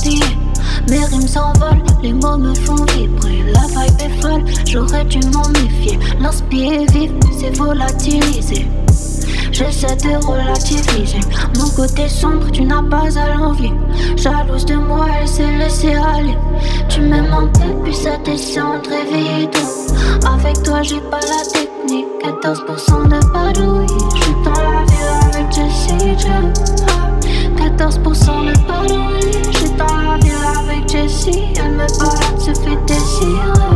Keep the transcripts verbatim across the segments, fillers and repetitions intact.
déshabillé. Mes rimes s'envolent, les mots me font vibrer. La vibe est folle, j'aurais dû m'en méfier. L'inspire est vif, c'est volatilisé. J'essaie de relativiser mon côté sombre, tu n'as pas à l'envier. Jalouse de moi, elle s'est laissée aller. Tu m'aimes un peu, puis ça descend très vite. Avec toi, j'ai pas la technique. quatorze pour cent de padouille. J'suis dans la ville avec Jessie J. quatorze pour cent de padouille. J'suis dans la ville avec Jessie. Elle me balade, se fait désirer.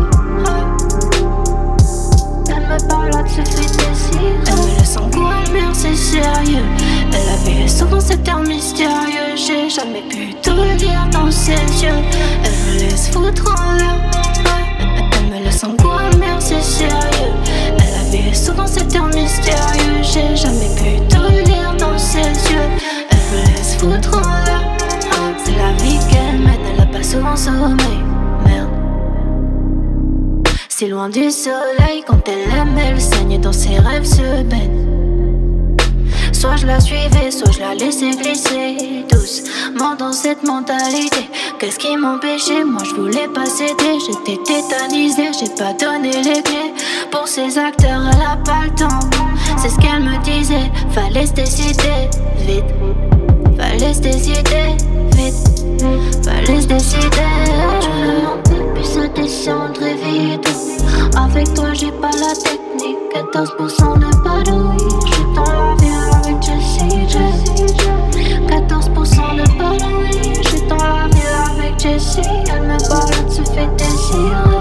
Elle me balade, se fait désirer. Elle me laisse en goût, elle merde, c'est sérieux. Elle avait souvent cet air mystérieux. J'ai jamais pu tout le dire dans ses yeux. Elle me laisse foutre en l'air. Elle me laisse en goût, elle merde, c'est sérieux. Elle avait souvent cet air mystérieux. J'ai jamais pu tout le dire dans ses yeux. Elle me laisse foutre en l'air. C'est la vie qu'elle mène, elle a pas souvent sommeil. Merde. C'est loin du soleil, quand elle aime, elle saigne, dans ses rêves se baigne. Soit je la suivais, soit je la laissais glisser doucement dans cette mentalité. Qu'est-ce qui m'empêchait? Moi je voulais pas céder. J'étais tétanisée, j'ai pas donné les clés. Pour ces acteurs, elle a pas le temps. C'est ce qu'elle me disait, fallait se décider vite. Fallait se décider vite. Fallait se décider. Tu me mentais, puis ça descend très vite. Avec toi j'ai pas la technique. quatorze pour cent de padouille. J'suis dans la ville avec Jessie J. quatorze pour cent de padouille. J'suis dans la ville avec Jessie. Elle me balade, se fait désirer.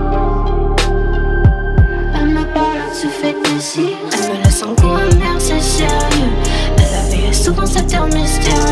Elle me balade, se fait désirer. Elle me laisse en goût, merde, c'est sérieux. Elle avait souvent cet air mystérieux.